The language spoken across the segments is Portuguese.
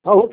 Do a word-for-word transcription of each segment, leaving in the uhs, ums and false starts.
Alô?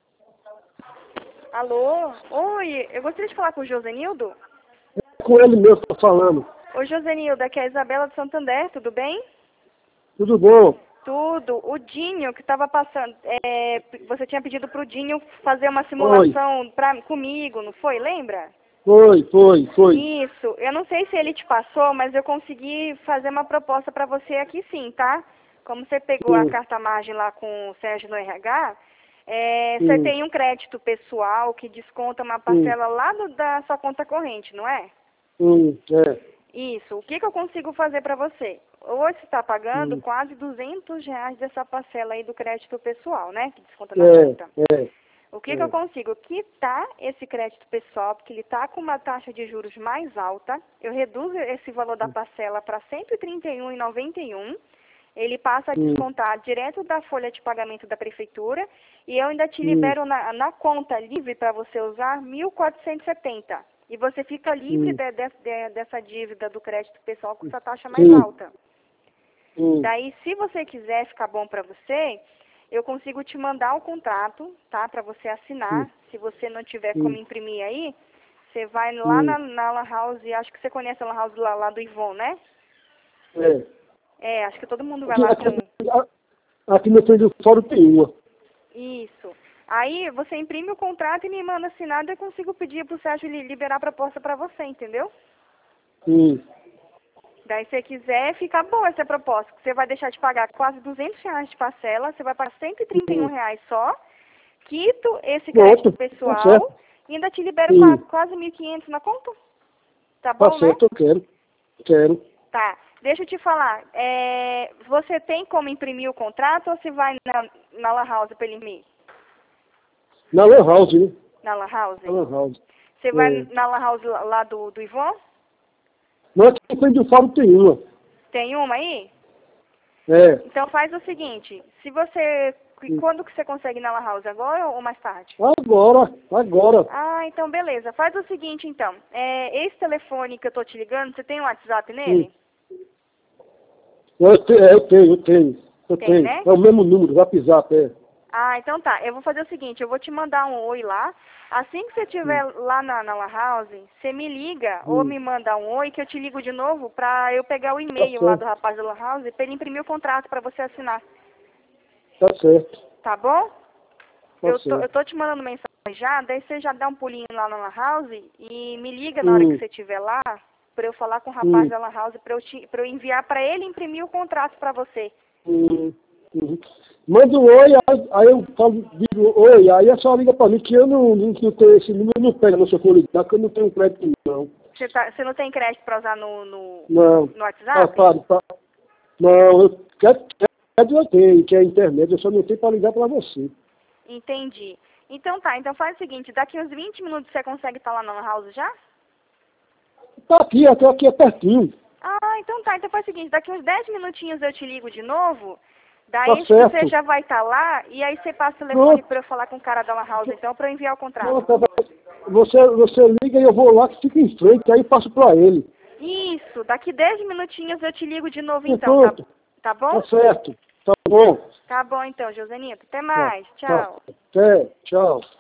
Alô? Oi, eu gostaria de falar com o Josenildo. É com ele mesmo que tá falando. Oi, Josenildo, aqui é a Isabela de Santander, tudo bem? Tudo bom? Tudo. O Dinho que estava passando, é, você tinha pedido para o Dinho fazer uma Foi, simulação pra, comigo, não foi? Lembra? foi, foi, foi. Isso. Eu não sei se ele te passou, mas eu consegui fazer uma proposta para você aqui sim, tá? Como você pegou a Hum, carta-margem lá com o Sérgio no R H, é, você hum, tem um crédito pessoal que desconta uma hum, parcela lá do- da sua conta corrente, não é? hum, é. Isso. O que, que eu consigo fazer para você? Hoje você está pagando Hum, quase duzentos reais dessa parcela aí do crédito pessoal, né? Que desconta na é, conta. é, O que, que eu é. consigo? Quitar esse crédito pessoal, porque ele está com uma taxa de juros mais alta. Eu reduzo esse valor da parcela para cento e trinta e um reais e noventa e um centavos. Ele passa a Hum, descontar direto da folha de pagamento da prefeitura. E eu ainda te hum, libero na, na conta livre para você usar mil quatrocentos e setenta. E você fica livre hum, de- de- de- dessa dívida do crédito pessoal com essa taxa mais sim, alta. hum, Daí, se você quiser ficar bom para você, eu consigo te mandar o contrato, tá? Para você hum, assinar. Se você não tiver como hum, imprimir aí, você vai lá hum, na, na Lan House, acho que você conhece a Lan House lá, lá do Ivon, né? é. É, acho que todo mundo vai Aqui, lá aqui, com aqui no frente do fórum tem uma. isso. Aí você imprime o contrato e me manda assinado e eu consigo pedir pro Sérgio li- liberar a proposta para você, entendeu? Hum, Daí, se você quiser, fica boa essa proposta. Você vai deixar de pagar quase duzentos reais de parcela, você vai pagar cento e trinta e um hum. reais só, quito esse crédito Pronto, tá certo. pessoal e ainda te libero qua- Hum, quase mil e quinhentos na conta. Tá tá bom, né? certo, eu quero. Quero. Tá. Deixa eu te falar. É, você tem como imprimir o contrato ou você vai na, na Lan House para ele imprimir? Na Lan House, né? Na Lan House? Na Lan House. Você vai É. na Lan House lá lá do, do Ivon? Não, aqui no frente do fórum tem uma. Tem uma aí? É. Então faz o seguinte. Se você... Hum. Quando que você consegue ir na Lan House? Agora ou mais tarde? Agora, agora. Ah, então beleza. Faz o seguinte, então. É, esse telefone que eu tô te ligando, você tem um WhatsApp Hum. nele? Eu, te, é, eu tenho, eu tenho. Eu Tem, tenho. né? É o mesmo número, zap zap, é. Ah, então tá. Eu vou fazer o seguinte, eu vou te mandar um oi lá. Assim que você estiver Hum. lá na, na Lan House, você me liga ou Hum. me manda um oi que eu te ligo de novo pra eu pegar o Tá e-mail lá do certo, rapaz da Lan House pra ele imprimir o contrato pra você assinar. tá certo, Tá bom? tá Eu tô, eu certo. tô te mandando mensagem já, daí você já dá um pulinho lá na Lan House e me liga na hora que Hum. você estiver lá pra eu falar com o rapaz Hum. da Lan House pra eu, te, pra eu enviar pra ele imprimir o contrato pra você. Hum. Hum. Manda um oi, aí, aí eu falo, digo oi, aí a senhora liga pra mim que eu não, não, não tenho esse número, não pega no seu for ligar, que eu não tenho crédito não. Você, tá, você não tem crédito pra usar no, no, Não. no Ah, WhatsApp? para, para. Não, eu quero, quero eu tenho, que é internet, eu só não tenho pra ligar pra você. Entendi. Então tá, então faz o seguinte, daqui uns vinte minutos você consegue estar lá na Lan House já? Tá aqui, até aqui é pertinho. Ah, então tá, então faz o seguinte, daqui uns dez minutinhos eu te ligo de novo, Tá daí certo. você já vai estar lá e aí você passa o telefone Pronto. pra eu falar com o cara da Lan House então pra eu enviar o contrato. Pronto, você, você liga e eu vou lá que fica em frente, aí passo pra ele. Isso, daqui dez minutinhos eu te ligo de novo E então, tá, pronto. tá bom? Tá certo. Tá bom. Tá bom então, Josenito. Até Tá, mais, tá. tchau. Até, tchau.